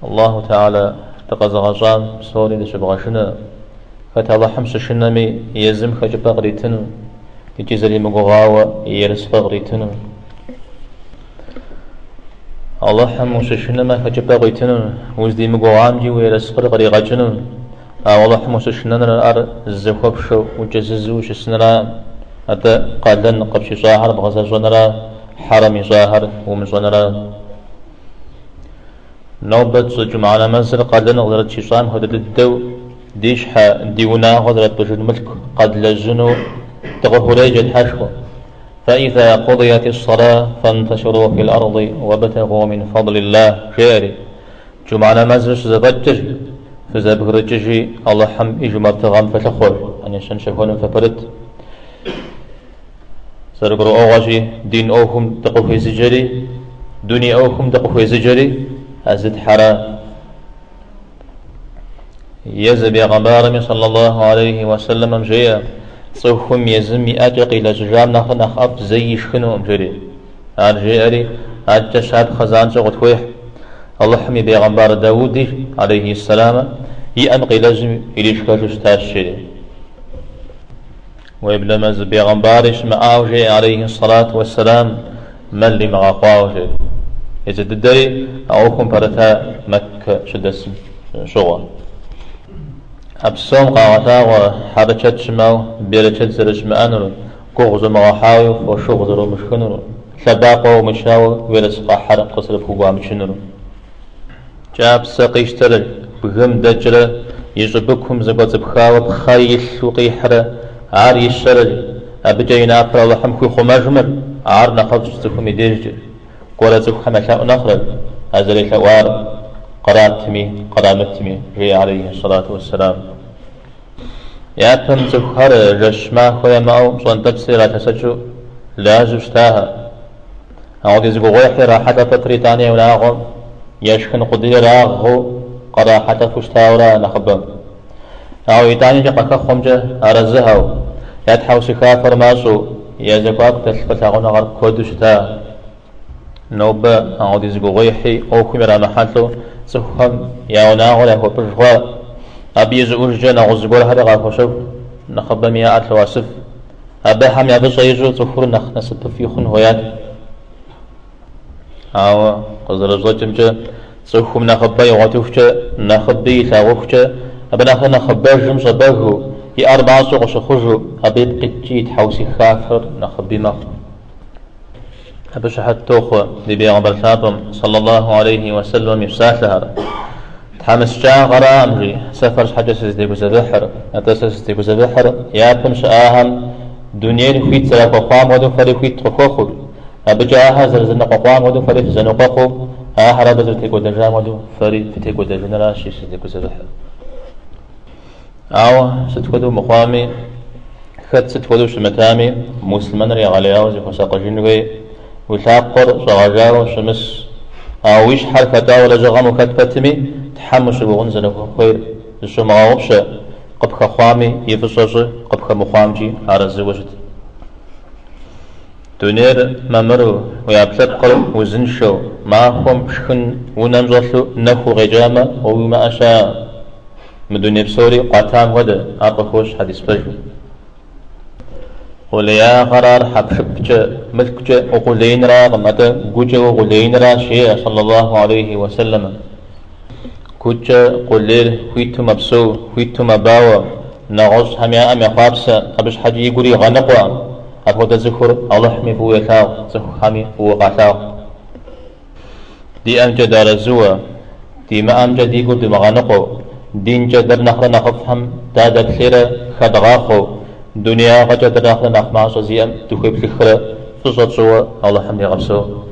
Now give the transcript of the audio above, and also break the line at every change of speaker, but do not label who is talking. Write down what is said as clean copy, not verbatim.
الله تعالى تقزغشان سوري دشبغشنا فتالله حمش شنمي يزم خجبا غريتنو يجزري مغواوة يرسفا غريتنو الله حمش شنما خجبا غريتنو وزدي مغوام جي ويرسفا غريغجنو والله حمش شننا الأر الزخوبشو وجززوش السنرا أتا قادن قبش شاهر بغزا جنرا حرمي شاهر ومجنرا نوبة جمعنا منزل قادن غدرت شيشام هدد الدو ديش حا ديونا غدرت بجد ملك قد لجنو تغفريجة حشوة فإذا قضيت الصلاة فانتشروا في الأرض وابتغوا من فضل الله جاري جمعنا منزل زبجج فزبغرججي الله حم إجمع بتغام فتخور أن يشن شكون فبرد سرقروا أوغاجي دين أوهم تقوفي زجري دنيا أوهم تقوفي زجري أزد حرام يزب يا غمارمي صلى الله عليه وسلم مجيا صوفهم يزمي أجقي لجرام نخ أب زي شخنو مجري أرجي أجشاب خزان شغط خويح الله حمي بيغمبار داود عليه السلام يأنقي لازم إليش كاجوش تاشري ويبلما بيغمبار اسم آوجي عليه الصلاة والسلام ملي مغاقواوجي يزد الدري أوكم برتا مكة شدس شغل أبسوم قاعتا وحركت شماو بيركت زرش مأنر كوغز مغاحاوي وشغزرو مشكنر سباقو ومشاو ويرسقا حرق قصر بخوبا مشنر جاب ساقيشتر بهم دجر يجبكم زبط بخاو بخايل وقيحرة عاري الشرج أبجينا أفر الله حمكو خماجمر عارنا خبشتكم يديرجر قولتك حمشاء نخرج أزلي ثوار قرامتمي جي عليه الصلاة والسلام يا بن زخر جشما خويا ماو صن تفسير تسجو لا جشتاها أعود يزقو غيحي راحة فتريتانيا ولاغو يشكن قدير راغو قراحة فشتاورا نخبم أو يتاني جقاك خمجة أرزهو يتحو سكافر ماسو يزقاك تسفتاغو نغر كودشتا نوبة أعود يزقو غيحي أو كميرا محلو سخم ياونا ولا هو برجوا أبي يزقوش جنا غزقور هذا غافوشو نخبم يا أتل واسف أبا هم يبص يجو تفور نسب في خن هويات أو قصر الزوجم جا سخم نخبي واتوفجا نخبي ثاوفجا أبا نخبي جم صباهو هي 4 سوق شخوجو أبي قتيت حوسي خافر نخبي مخ أبش حتى أخوة لبيغمبر ثابم صلى الله عليه وسلم يفساحها تحمس جاء غرا أمري سفر حاجة سيديكو زبحر أتسيديكو زبحر يابن شآهم دنيا نخيت سلاك وقوام ودو فري خيت تخوخو أبجاها زرزن قوام ودو فري فزنو قوخو آهرا بزرتيكو دجام ودو فري فتيكو دجن راشي سيديكو زبحر أو ستكودو مقامي خد ستكودو شمتامي مسلمان ريا غلياو زيكو ساقو جنوي وثاقر شغاجاو شمس أويش حركة ولا جغم كتبتمي تحمش بغنزنه خير الشو مغاوبش قبخ خوامي يفشش قبخ مخامجي على الزوجت تونير ممرو ويابتقر وزنشو معهم شخن ونمزلو نخو غجامة وما أشاء مدوني بسوري قاتام غدا أبخوش حديث بجو وليا قرار حبشبجة ملكجة وقلين را غمتا قجة وقلين را شيء صلى الله عليه وسلم كجة قليل خيتو مبسو خيتو مباوة نغوص هميا أمي خابسة قبش حاجي يقولي غنقوا أبو تذكر الله حمي فهو يثاو زخو حمي فهو قاثاو دي أمجة دار الزوة دي ما أمجة دي قد مغنقو دين جدر نخر نخفهم دادا كثيرة خدغاخو دنيا غجت داخل نخماس وزيام تخيب لخرة فصد سوى الله حمد غبسو